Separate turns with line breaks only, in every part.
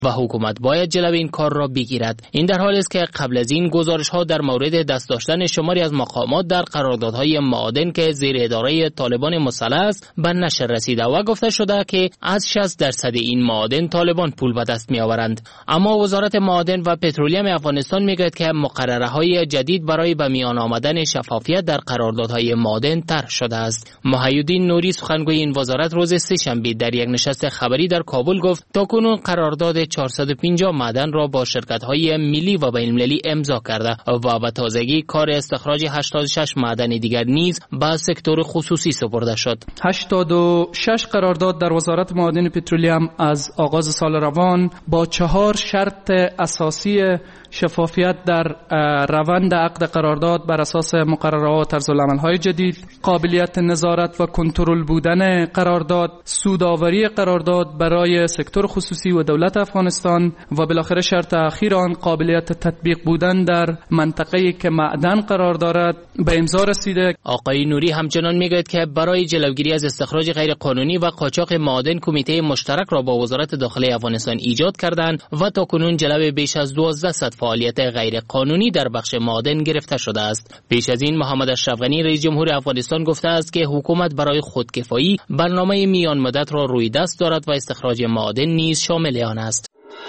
و حکومت باید جلوی این کار را بگیرد. این در حالی است که قبل از این گزارش‌ها در مورد دست داشتن شماری از مقامات در قراردادهای معادن که زیر اداره طالبان مسلح است به نشر رسیده و گفته شده که از 60% این معادن طالبان پول به دست می‌آورند. اما وزارت معادن و پترولیم افغانستان میگوید که مقرره‌های جدید برای به میان آمدن شفافیت در قراردادهای معادن طرح شده است. محی‌الدین نوری سخنگوی این وزارت روز سه‌شنبه در یک نشست خبری در کابل گفت تاکنون قرارداد 450 معدن را با شرکت‌های ملی و بین‌المللی امضا کرده و به تازگی کار استخراج 86 معدن دیگر نیز به سکتور خصوصی سپرده شد.
86 قرارداد در وزارت معادن پترولیم از آغاز سال روان با 4 شرط اساسی شفافیت در روند عقد قرارداد بر اساس مقررات و طرزالعمل‌های جدید، قابلیت نظارت و کنترل بودن قرارداد، سودآوری قرارداد برای سکتور خصوصی و دولت افغانستان و بالاخره شرط اخیر آن قابلیت تطبیق بودن در منطقه‌ای که معدن قرار دارد به امضا رسیده.
آقای نوری همچنان میگوید که برای جلوگیری از استخراج غیر قانونی و قاچاق معادن کمیته مشترک را با وزارت داخلی افغانستان ایجاد کردند و تاکنون جلو بیش از 1200 فعالیت غیر قانونی در بخش معادن گرفته شده است. پیش از این محمد اشرف غنی رئیس جمهور افغانستان گفته است که حکومت برای خودکفایی برنامه میان مدت را روی دست دارد و استخراج معادن نیز شامل آن است.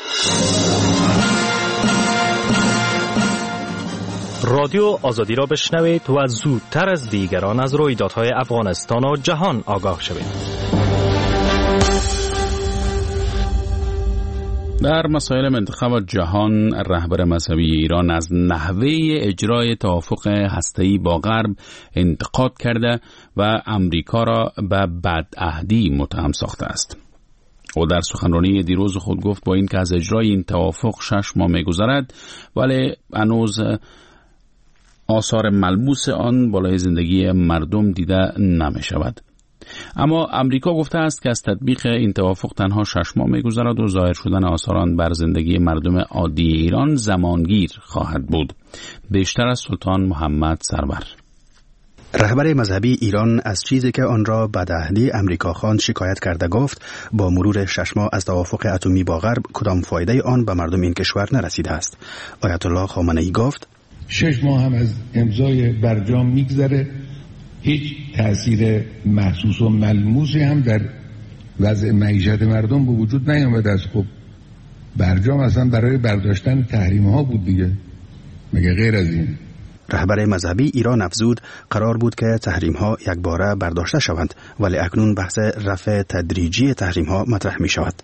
رادیو آزادی را بشنوید و زودتر از دیگران از رویدادهای افغانستان و جهان آگاه شوید.
در مسائل منطقه و جهان، رهبر مذهبی ایران از نحوه اجرای توافق هسته‌ای با غرب انتقاد کرده و امریکا را به بدعهدی متهم ساخته است. او در سخنرانی دیروز خود گفت با این که از اجرای این توافق 6 ماه می‌گذرد ولی هنوز آثار ملموس آن بالای زندگی مردم دیده نمی‌شود. اما امریکا گفته است که از تطبیق این توافق تنها 6 ماه می‌گذرد و ظاهر شدن آثار آن بر زندگی مردم عادی ایران زمانگیر خواهد بود. بیشتر از سلطان محمد سرور.
رهبر مذهبی ایران از چیزی که آن را بدعهدی امریکا خواند شکایت کرده گفت با مرور 6 ماه از توافق اتمی با غرب کدام فایده آن به مردم این کشور نرسیده است. آیت الله خامنه‌ای گفت
6 ماه هم از امضای برجام میگذره، هیچ تأثیر محسوس و ملموسی هم در وضع معیشت مردم به وجود نیامده است. خب برجام اصلا برای برداشتن تحریم ها بود دیگه، مگه غیر از این؟
رهبر مذهبی ایران افزود قرار بود که تحریم ها یک باره برداشته شوند ولی اکنون بحث رفع تدریجی تحریم ها مطرح می شود.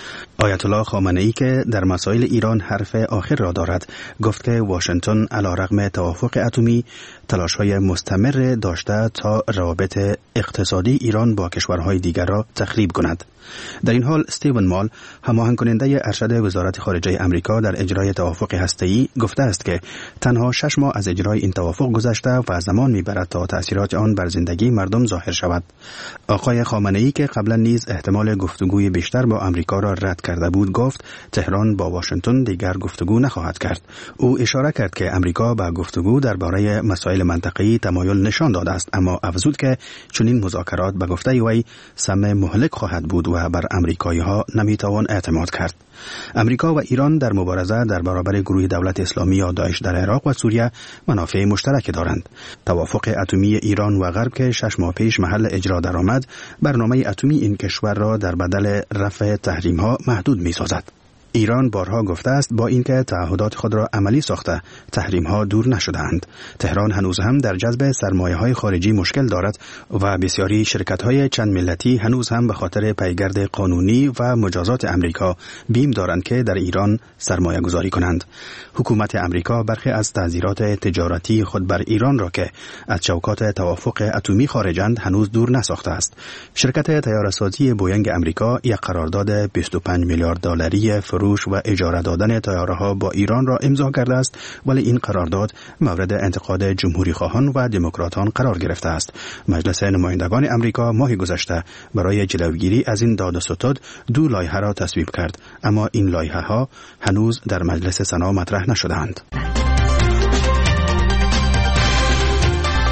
آیت الله خامنه‌ای که در مسائل ایران حرف آخر را دارد گفت که واشنگتن علیرغم توافق اتمی تلاش‌های مستمر داشته تا روابط اقتصادی ایران با کشورهای دیگر را تخریب کند. در این حال استیون مال هماهنگ کننده ارشد وزارت خارجه امریکا در اجرای توافق هسته‌ای گفته است که تنها 6 ماه از اجرای این توافق گذشته و زمان می‌برد تا تأثیرات آن بر زندگی مردم ظاهر شود. آقای خامنه‌ای که قبلا نیز احتمال گفتگوی بیشتر با امریکا را رد کرده بود گفت تهران با واشنگتن دیگر گفتگو نخواهد کرد. او اشاره کرد که امریکا به گفتگو درباره مسائل منطقه‌ای تمایل نشان داده است، اما افزود که چنین مذاکرات به گفته وی سم مهلک خواهد بود و بر امریکایی‌ها نمیتوان اعتماد کرد. امریکا و ایران در مبارزه در برابر گروه دولت اسلامی یا داعش در عراق و سوریه منافع مشترک دارند. توافق اتمی ایران و غرب که 6 ماه پیش محل اجرا درآمد، برنامه اتمی این کشور را در بدل رفع تحریم‌ها محدود می‌سازد. ایران بارها گفته است با اینکه تعهدات خود را عملی ساخته، تحریم‌ها دور نشده‌اند. تهران هنوز هم در جذب سرمایه‌های خارجی مشکل دارد و بسیاری شرکت‌های چند ملتی هنوز هم به خاطر پیگرد قانونی و مجازات امریکا بیم دارند که در ایران سرمایه‌گذاری کنند. حکومت امریکا برخی از تعزیرات تجارتی خود بر ایران را که از چوکات توافق اتمی خارجند هنوز دور نساخته است. شرکت طیاره‌سازی بوینگ امریکا یک قرارداد 25 میلیارد دلاری فروش و اجاره دادن طیاره‌ها با ایران را امضا کرده است، ولی این قرارداد مورد انتقاد جمهوری خواهان و دموکراتان قرار گرفته است. مجلس نمایندگان امریکا ماه گذشته برای جلوگیری از این داد و ستد 2 لایحه را تصویب کرد، اما این لایحه‌ها هنوز در مجلس سنا مطرح نشده‌اند.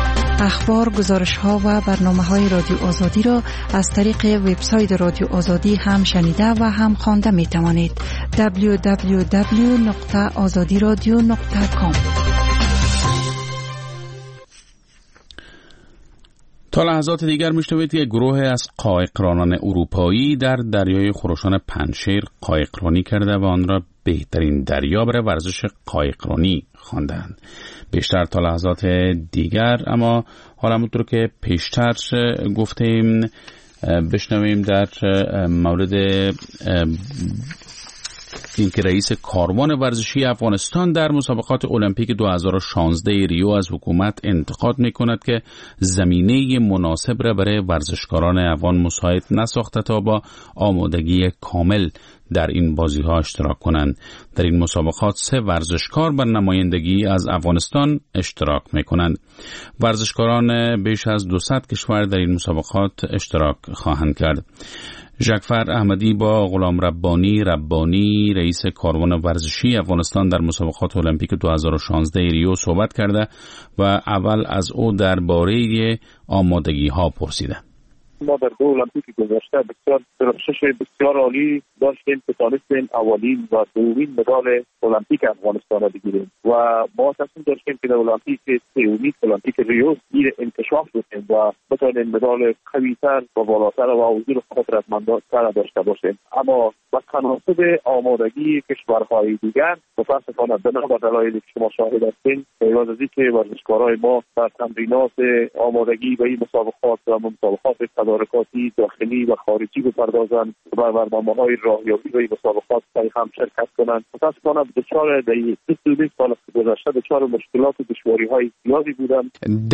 اخبار، گزارش‌ها و برنامه‌های رادیو آزادی را از طریق وبسایت رادیو آزادی هم شنیده و هم خوانده می‌توانید. www.azadiradio.com.
تا لحظات دیگر میشنوید که گروه از قایقرانان اروپایی در دریای خراسان پنجشیر قایقرانی کرده و آن را بهترین دریا برای ورزش قایقرانی خواندند. بیشتر تا لحظات دیگر، اما حالا همونطور که پیشتر گفتیم بشنویم در مورد اینکه رئیس کاروان ورزشی افغانستان در مسابقات المپیک 2016 ریو از حکومت انتقاد می‌کند که زمینه مناسب را برای ورزشکاران افغان مساعد نساخته تا با آمادگی کامل در این بازی‌ها اشتراک کنند. در این مسابقات 3 ورزشکار بر نمایندگی از افغانستان اشتراک می‌کنند. ورزشکاران بیش از 200 کشور در این مسابقات اشتراک خواهند کرد. ژکفر احمدی با غلام ربانی رئیس کاروان ورزشی افغانستان در مسابقات المپیک 2016 ریو صحبت کرده و اول از او درباره آمادگی ها پرسیده.
ما در 2 المپیک گذشته بسیار درخشش بسیار عالی داشتیم که تانستیم اولین و دومین مدال المپیک افغانستان را بگیریم و ما تصمیم داشتیم که در المپیک المپیک ریو این انکشاف بدیم و بتوانیم مدال قوی‌تر و بالاتر و حضور قدرتمندتر داشته باشیم. اما با تناسب آمادگی کشورهای دیگر متاسفانه بنا دلایلی که شما شاهد هستین، پیوند از اینکه ورزشکارای ما در تمرینات آمادگی به این مسابقات و مسابقات تدارکاتی داخلی و خارجی بپردازند و برنامه‌های راهیابی به این مسابقات هم شرکت کنند. متاسفانه دچار در 22 سال گذشته دچار مشکلات و دشواری‌های زیادی بودند.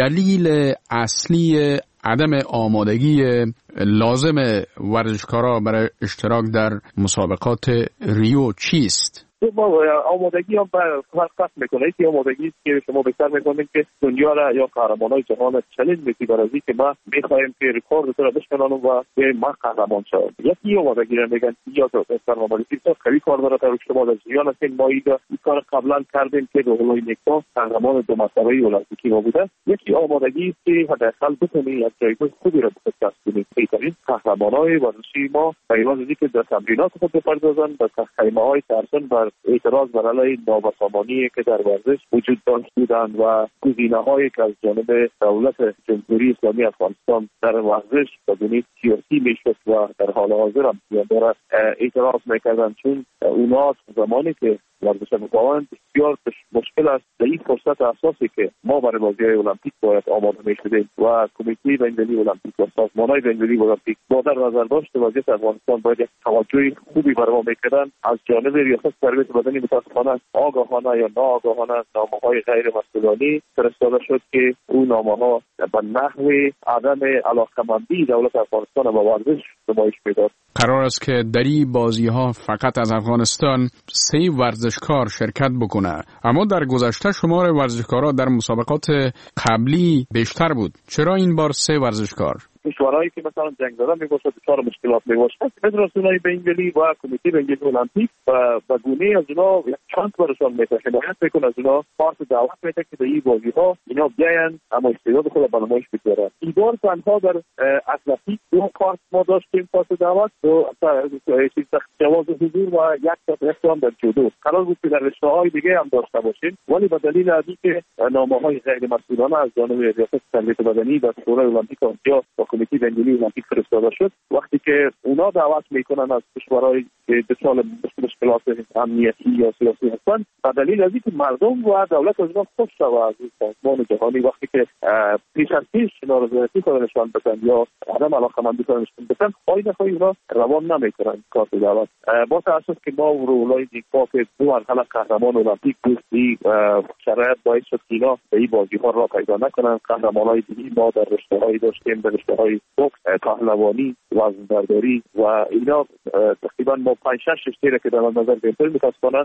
دلیل اصلی عدم آمادگی لازم ورزشکارا برای اشتراک در مسابقات ریو چیست؟
ما آمادگی هم فرق میکنه. یکی آمادگی است که شما بهتر میکنید که دنیا را یا قهرمانای جهان چالش میدید برای که ما میخوایم که رکورد رو بشکنیم و به ما قهرمان شویم. یکی آمادگی را میگن یا برنامه‌ریزی بسیار قوی کار داره تا شما در جریان هستین. ما این کار قبلا کردیم که روح‌الله نیکا قهرمان 2 مرتبه المپیکی ما بوده. یکی آمادگی است که حداقل بتونید از جایگاه خوبی را دست کنید. بهترین قهرمانای ورزشی ما پیوند که در تمرینات خود بپردازند و خیمه‌های ترسان بر اعتراض بر علیه نابسامانی که در ورزش وجود داشت بودند و گزینه‌هایی که از جانب دولت جمهوری اسلامی افغانستان در ورزش بدون سیاسی میشد و در حال حاضر هم داره اعتراض میکردند، چون اونا زمانی که ورزش می‌کنند بسیار مشکل است. در این فرصت اساسی که ما برای بازی‌های المپیک باید آماده می‌شدیم و کمیته بین‌المللی المپیک و سازمان‌های بین‌المللی المپیک با در نظر داشت وضعیت افغانستان باید یک توجه خوبی برای ما می‌کردند. از جانب ریاست تربیت بدنی متأسفانه آگاهانه یا ناآگاهانه نامه‌های غیر مسئولانی فرستاده شد که اون نامه‌ها به نحو عدم علاقه‌مندی دولت افغانستان به ورزش نمایش می‌داد.
قرار است که در این بازی‌ها فقط از افغانستان 3 ورزشکار شرکت بکنه، اما در گذشته شمار ورزشکارا در مسابقات قبلی بیشتر بود. چرا این بار 3 ورزشکار؟
کشورهایی که مثلا جنگ زده میباشد دچار مشکلات میباشد. فدراسیون‌های بین‌المللی و کمیته بین‌المللی المپیک و گونه از اونا چند برشان حمایت میکنه، از اونا پاس دعوت میده که در این بازی‌ها اینا بیاین اما استعداد خود به نمایش بگذارن. این بار تنها در اتلتیک 2 پاس ما داشتیم، پاس دعوت و جواز حضور و یک تا در جودو. قرار بود که در رشته‌های دیگه هم داشته باشیم، ولی به دلیل از اینکه نامه‌های غیر مسئولانه از جانب ریاست تربیت بدنی و شورای المپیک آسیا کمیته بین‌المللی المپیک فرستاده شد، وقتی که اونا دعوت میکنن از کشورهای که دچار مشکلات امنیتی یا سیاسی هستند، به دلیل از اینکه مردم و دولت از اونا خوش شود از این سازمان جهانی، وقتی که پیش از پیش نارضایتی خود نشان بدن یا عدم علاقه‌مندی خود نشان بدن، خواهی اونا روان نمیکنن کارت دعوت. با تأسف که ما روح‌الله نیکا که 2 مرحله قهرمان المپیک بود، شرایط باعث شد که اینا به این بازی‌ها را پیدا نکنن. قهرمان‌های دیگه ما در رشته‌های داشتیم، در رشته‌های بوکس، پهلوانی، وزنه‌برداری و اینا تقریبا ما 5-6 رشته که در نظر گرفتیم متأسفانه نشد.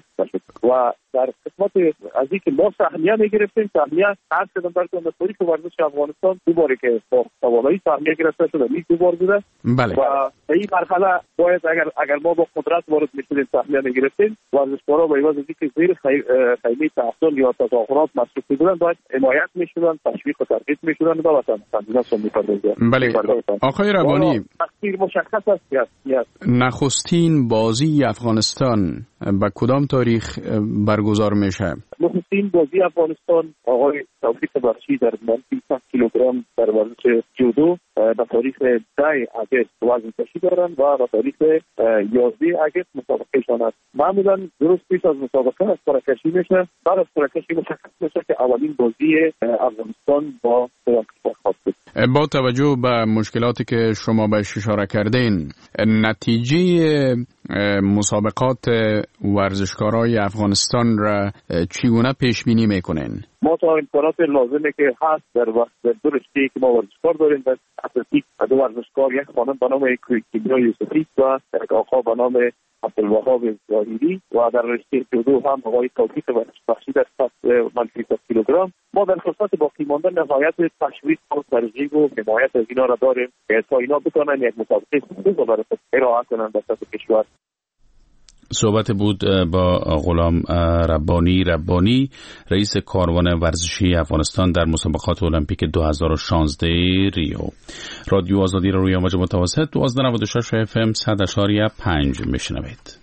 و در قسمت از اینکه ما سهمیه میگرفتیم، سهمیه هر کدام در تاریخ ورزش افغانستان دوباره که با سوالای سهمیه گرفته شده این دوبار بوده.
بله.
و این مرحله باید اگر ما با قدرت وارد میشدیم سهمیه میگرفتیم، ورزشکارا با عوض از اینکه زیر خیمه تحصیل یا تظاهرات مصروف بودن باید حمایت میشدن، تشویق و ترغیب میشدن و وطن تنظیمات می‌کردن.
بله. آقای ربانی،
تقصیر مشخص است که
نخستین بازی افغانستان با کدام تاریخ برگزار میشه؟
نخستین بازی افغانستان آقای توفیق بخشی در منفی 100 کیلوگرم در ورزش جودو به تاریخ 10 اگست وزن کشی دارن و به تاریخ 11 اگست مسابقهشان است. معمولا درست پیش از مسابقه از پرکشی میشه، بعد از پرکشی مشخص میشه که اولین بازی افغانستان با کشور خواهد بود.
با توجه به مشکلاتی که شما بهش اشاره کردین، نتیجه مسابقات ورزشکارای افغانستان را چگونه پیش بینی میکنین؟
ما تا امکانات لازمه که هست در وقت دو رشته که ما ورزشکار داریم، در اتلتیک دو ورزشکار، یک خانم به نام کیمیا یوسفی و یک آقا به نام عبدالوهاب ظاهری و در رشته جودو هم آقای توفیق بخشی در منفی 100 کیلوگرم. ما در فرصت باقی مانده نهایت تشویق و ترغیب و حمایت از اینا را داریم که تا اینا بتونن یک مسابقه خوب رو برای ارائه کنن در سطح کشور.
صحبت بود با غلام ربانی رئیس کاروان ورزشی افغانستان در مسابقات المپیک 2016 ریو. رادیو آزادی را روی موج متوسط 1296 FM 100.5 میشنوید.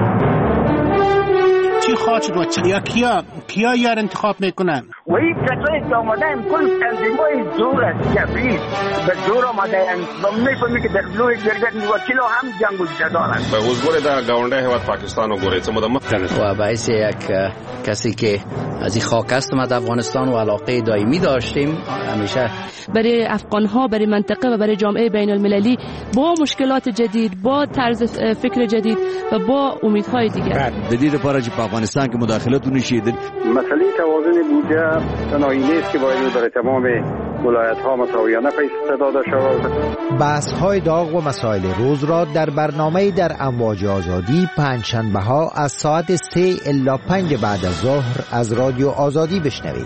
چی خواهد شد و کیا یار انتخاب میکنن؟
و این کسایی که آمدن کل تنظیمای زور است، کفریز به زور آمدن و میفهمی که در لوی جرگت وکیلا هم جنگ و جدالن.
به حضور در گاونده هیواد پاکستان و گوریت مدام
و باعث یک کسی که از این خاک است اومد افغانستان و علاقه دائمی داشتیم همیشه
برای افغان‌ها، برای منطقه و برای جامعه بین المللی با مشکلات جدید، با طرز فکر جدید و با امیدهای دیگر.
جدید پارچ افغانستان که مداخلت نشید.
مسئله توازن بودجه تنهایی نیست که باید برای تمام ولایت‌ها مساویانه پیش داده شود.
بحث‌های داغ و مسائل روز را در برنامه در امواج آزادی پنجشنبه‌ها از ساعت 3 الی 5 بعد از ظهر از رادیو آزادی بشنوید.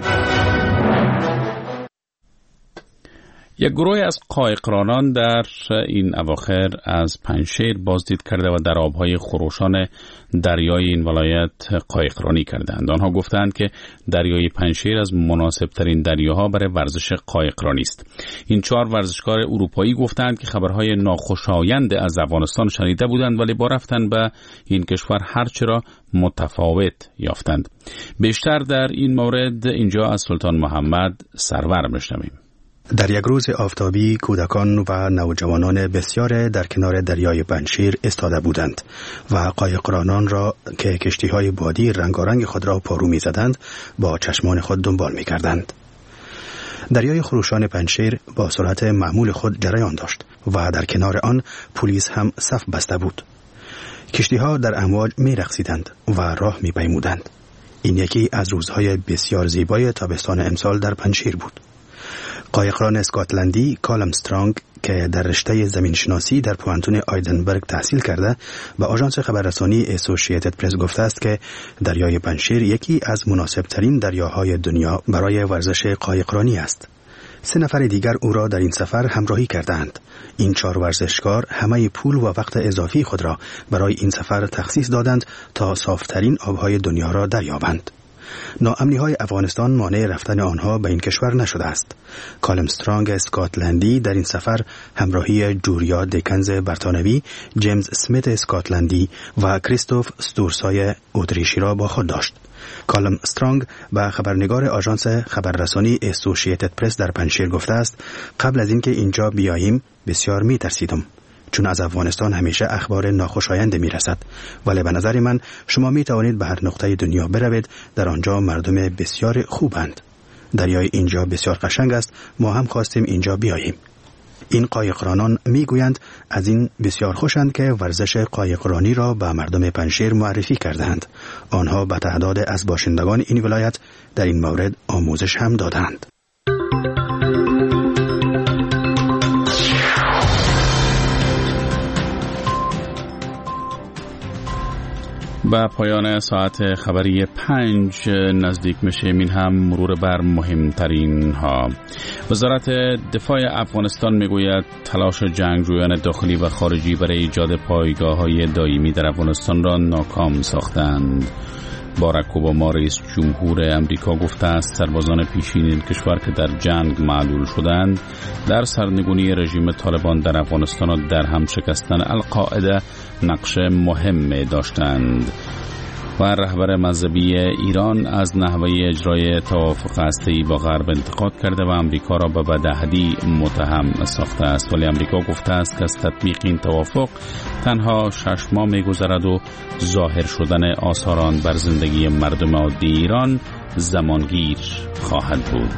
یک گروه از قایقرانان در این اواخر از پنجشیر بازدید کرده و در آبهای خروشان دریای این ولایت قایقرانی کردند. آنها گفتند که دریای پنجشیر از مناسبترین دریاها برای ورزش قایقرانی است. این 4 ورزشکار اروپایی گفتند که خبرهای ناخوشایند از افغانستان شنیده بودند ولی با رفتن به این کشور هرچه را متفاوت یافتند. بیشتر در این مورد اینجا از سلطان محمد سرور میشنویم.
در یک روز آفتابی کودکان و نوجوانان بسیار در کنار دریای پنجشیر ایستاده بودند و قایقرانان را که کشتی‌های بادی رنگارنگ خود را پارو می‌زدند با چشمان خود دنبال می‌کردند. دریای خروشان پنجشیر با سرعت معمول خود جریان داشت و در کنار آن پلیس هم صف بسته بود. کشتی‌ها در امواج می‌رقصیدند و راه می‌پیمودند. این یکی از روزهای بسیار زیبای تابستان امسال در پنجشیر بود. قایقران اسکاتلندی کالم استرانگ که در رشته زمینشناسی در پوانتون آیدنبرگ تحصیل کرده به آژانس خبررسانی اسوسییتد پرس گفته است که دریای پنجشیر یکی از مناسبترین دریاهای دنیا برای ورزش قایقرانی است. 3 نفر دیگر او را در این سفر همراهی کردند. این 4 ورزشکار همه پول و وقت اضافی خود را برای این سفر تخصیص دادند تا صافترین آبهای دنیا را دریابند. ناامنی‌های افغانستان مانع رفتن آنها به این کشور نشده است. کالم استرانگ اسکاتلندی در این سفر همراهی جوریا دیکنز برتانوی، جیمز اسمیت اسکاتلندی و کریستوف ستورسای اتریشی را با خود داشت. کالم استرانگ به خبرنگار آژانس خبررسانی اسوسییتد پرس در پنجشیر گفته است قبل از اینکه اینجا بیاییم بسیار می‌ترسیدم، چون از افغانستان همیشه اخبار ناخوشایند میرسد، ولی به نظر من شما می توانید به هر نقطه دنیا بروید، در آنجا مردم بسیار خوبند. دریای اینجا بسیار قشنگ است، ما هم خواستیم اینجا بیاییم. این قایقرانان میگویند از این بسیار خوشند که ورزش قایقرانی را به مردم پنجشیر معرفی کردند. آنها به تعداد از باشندگان این ولایت در این مورد آموزش هم دادند.
با پایان ساعت خبری 5 نزدیک میشیم. این هم مرور بر مهمترین ها. وزارت دفاع افغانستان میگوید تلاش جنگجویان داخلی و خارجی برای ایجاد پایگاه‌های دائمی در افغانستان را ناکام ساختند. باراک اوباما رئیس جمهور امریکا گفته است سربازان پیشین این کشور که در جنگ معلول شدند در سرنگونی رژیم طالبان در افغانستان و در هم شکستن القاعده نقش مهم داشتند. و رهبر مذهبی ایران از نحوه اجرای توافق هسته‌ای با غرب انتقاد کرده و امریکا را به بدعهدی متهم ساخته است، ولی امریکا گفته است که از تطبیق این توافق تنها 6 ماه می‌گذرد و ظاهر شدن آثار آن بر زندگی مردم عادی ایران زمانگیر خواهد بود.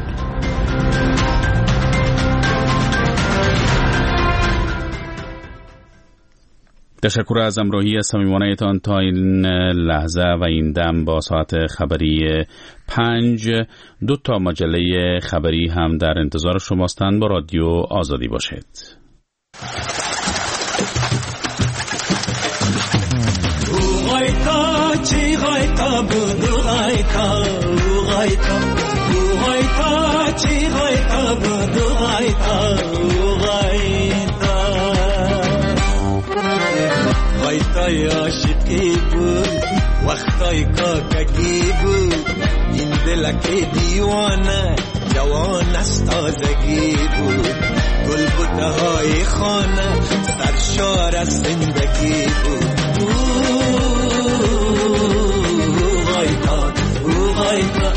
تشکر از همراهی صمیمانه‌تان تا این لحظه و این دم با ساعت خبری 5. 2 مجله خبری هم در انتظار شماستند. با رادیو آزادی باشید.
وقتای عاشقی بود، وقتای کاکگی بود، این دلک دیوانه جوان از تازگی بود، گلبوته های خانه سرشار از زندگی بود. غایتا غایتا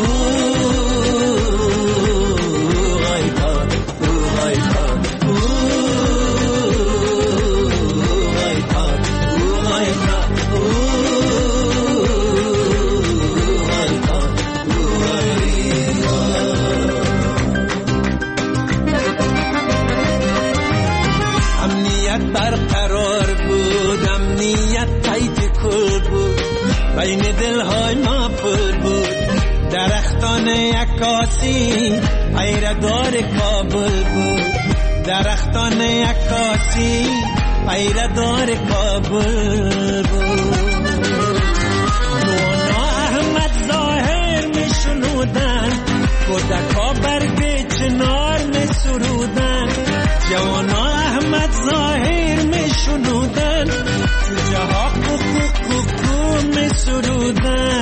بین دلهای ما پر بود، درختان عکاسی پیردار کابل بود، درختان عکاسی پیردار کابل بود. نونا احمد ظاهر می شنودن، کودکا برگ چنار می سرودن، جوانا احمد ظاهر می شنودن، جوجه ها می سرودن.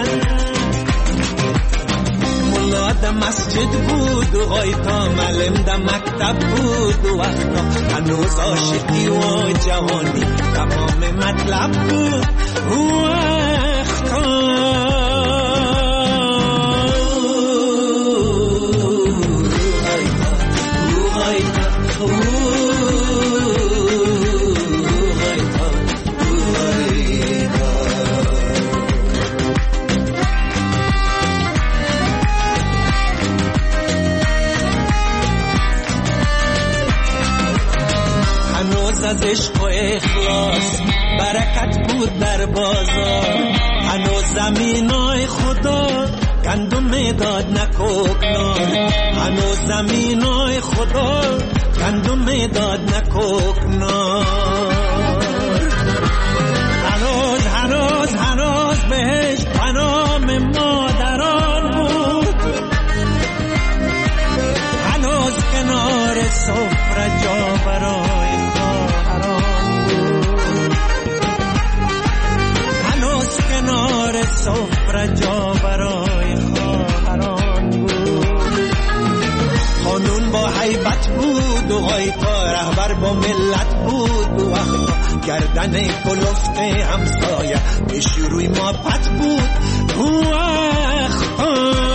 ملا در مسجد بود و غایتا معلم در مکتب بود و وقتا هنوز عاشقی و جوانی تمام مطلب بود و از عشق و اخلاص برکت بود در بازار، هنوز زمینای خدا گندم میداد نکوکنار، هنوز زمینای خدا گندم میداد نکوکنار. هنوز بهش پنام مادران بود، هنوز کنار سفره جا برای کنار سفره جا برای خواهران بود. قانون با حیبت بود و غایتا رهبر با ملت بود و وقتا گردن کلفت همسایه پیش روی ما پت بود و وقتا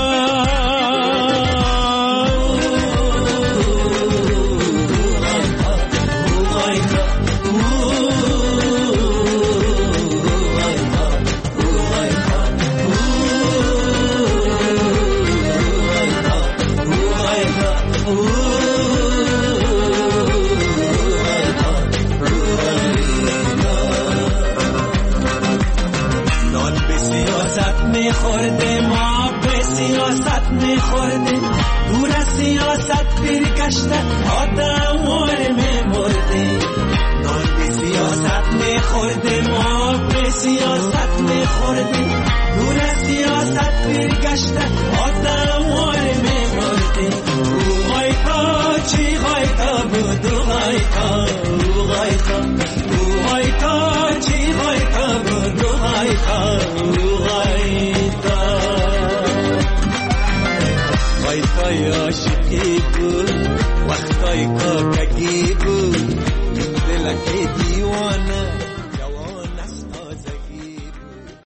خورده ما به سیاست میخورده دور از سیاست برگشته آدم مرده نان به سیاست میخورده ما به سیاست میخورده دور از سیاست برگشته آدم مرده او غایتا چی غایتا بود او غایتا او غایتا او غایتا چی غایتا بود او غایتا او غایتا غایتای عاشقی بود وقتای کاکگی بود دلکی